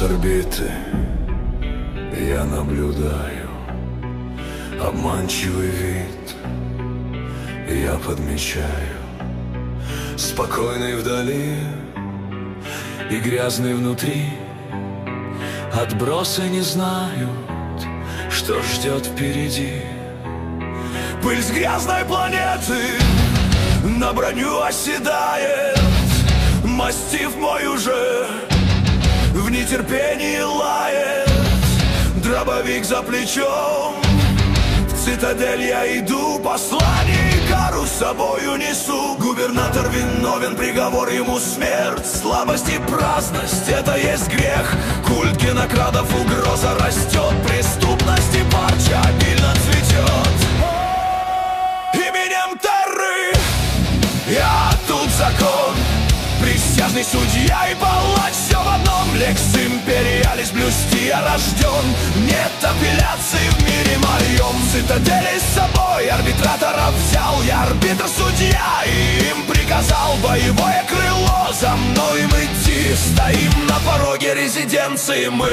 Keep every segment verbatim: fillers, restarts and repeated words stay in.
с орбиты я наблюдаю обманчивый вид, я подмечаю спокойный вдали и грязный внутри. Отбросы не знают, что ждет впереди. Пыль с грязной планеты на броню оседает. Мастиф мой уже в нетерпении лает. Дробовик за плечом, в цитадель я иду. Послание Икару с собою несу. Губернатор виновен, приговор ему смерть. Слабость и праздность — это есть грех. Культ генокрадов, угроза растет. Преступность и парча обильно цветет. Именем Терры я тут закон, присяжный судья и палач, все в одном. Лекс империалис блюсти я рожден. Нет апелляции в мире моем. Цитадели с собой арбитраторов взял. Я арбитр-судья и им приказал. Боевое крыло, за мной им идти. Стоим на пороге резиденции мы.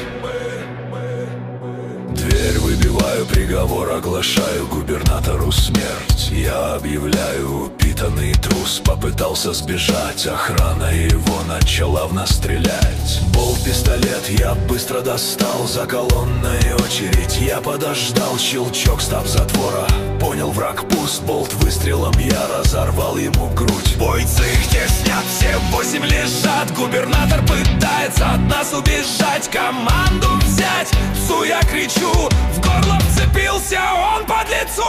Дверь выбиваю, приговор оглашаю. Губернатору смерть я объявляю. Упитанный трус попытался сбежать. Охрана его начала в нас стрелять. Болт-пистолет я быстро достал. За колонной очередь я подождал. Щелчок стаб-затвора, понял, враг пуст. Болт выстрелом я разорвал ему грудь. Бойцы их теснят, все восемь лежат. Губернатор пытается от нас убежать. Команду взять, псу я кричу. В горло вцепился он под лицу.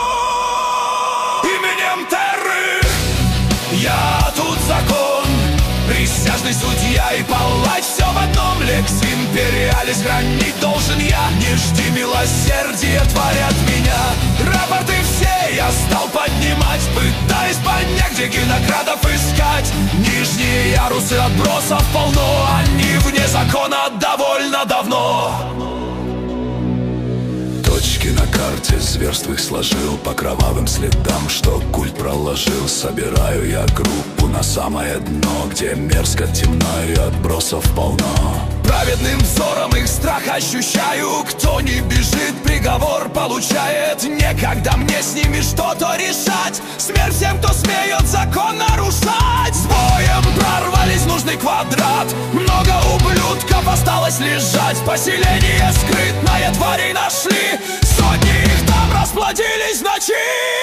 Именем Терры я тут закон, присяжный судья и палач, все в одном. Лекс империалис хранить должен я. Не жди милосердия, тварь от меня. Рапорты все я стал поднимать, пытаясь понять, где генокрадов искать. Нижние ярусы отбросов полно, они вне закона довольно давно. Точки на карте зверств их сложил по кровавым следам, что культ проложил. Собираю я группу на самое дно, где мерзко темно и отбросов полно. Праведным взором их страх ощущаю. Кто не бежит, приговор получает. Некогда мне с ними что-то решать. Смерть всем, кто смеет закон нарушать. С боем прорвались в нужный квадрат. Много ублюдков осталось лежать. Поселение скрытное тварей нашли. Сотни их там расплодились в ночи.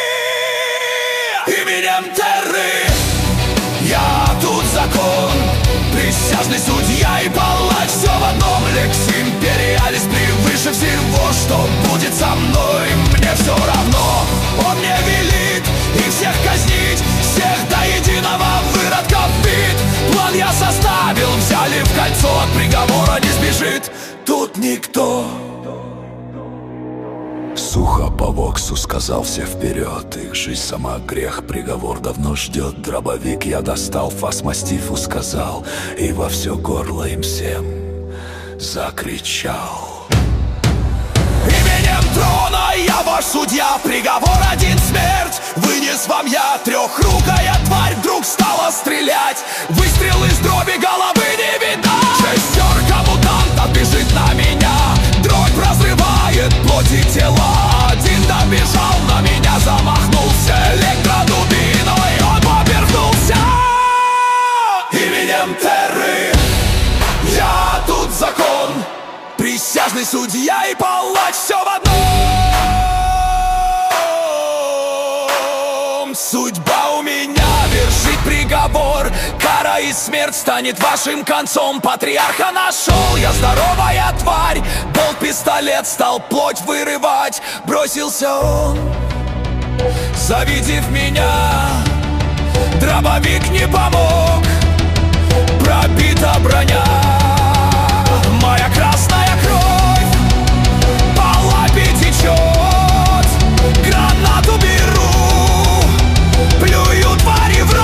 Именем Терры я тут закон, присяжный судья и палач, все в одном. Лекс империалис превыше всего, что будет со мной. Мне все равно, он мне велит их всех казнить, всех до единого выродков бит. План я составил, взяли в кольцо, от приговора не сбежит тут никто. Сухо по воксу сказал все вперед. Их жизнь сама грех, приговор давно ждет. Дробовик я достал, фас-мастифу сказал, и во все горло им всем закричал. Именем трона я ваш судья, приговор один — смерть. Вынес вам я, трехрукая тварь вдруг стала стрелять. Выстрел из дроби, головы не видать. Шестерка мутантов бежит на меня. Дробь разрывает плоть и тела. Один добежал, на меня замахнулся электродубиной, он повернулся. Именем Терры я тут закон, присяжный судья и палач, все в одном. Судьба у меня вершит приговор. Кара и смерть станет вашим концом. Патриарха нашел, я здоровая тварь. Болт-пистолет стал плоть вырывать. Бросился он, завидев меня. Дробовик не помог, пробита броня. Моя красная кровь по лапе течет. Гранату беру, плюю твари в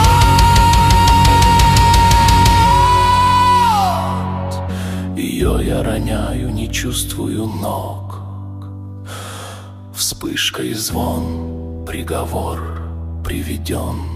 рот. Ее я роняю, не чувствую ног. Вспышка и звон, приговор приведен.